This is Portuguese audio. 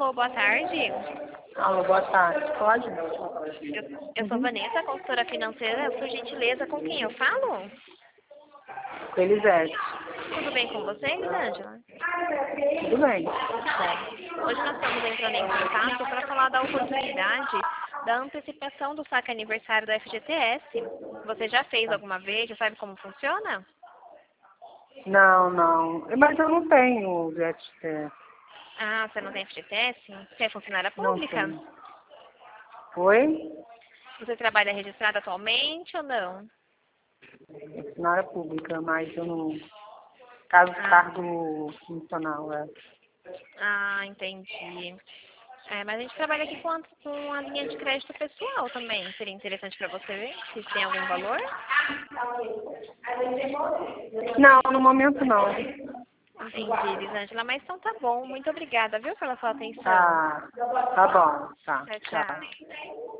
Alô, boa tarde. Alô, boa tarde. Pode? Eu sou Vanessa, consultora financeira. Por gentileza, com quem eu falo? Elisete. Tudo bem com você, Elisângela? Tudo bem. Bom, hoje nós estamos entrando em contato para falar da oportunidade da antecipação do saque aniversário da FGTS. Você já fez alguma vez? Já sabe como funciona? Não, não. Mas eu não tenho FGTS. Ah, você não tem FGTS? Você é funcionária Não pública? tenho. Oi? Você trabalha registrada atualmente ou não? Funcionária pública, mas eu não... Cargo funcional, é. Ah, entendi. Mas a gente trabalha aqui com a linha de crédito pessoal também. Seria interessante para você ver se tem algum valor? Não, no momento não. Entendi, Elisângela. Mas então tá bom. Muito obrigada, viu, pela sua atenção. Tá bom. Tá, Tchau, tchau. tchau.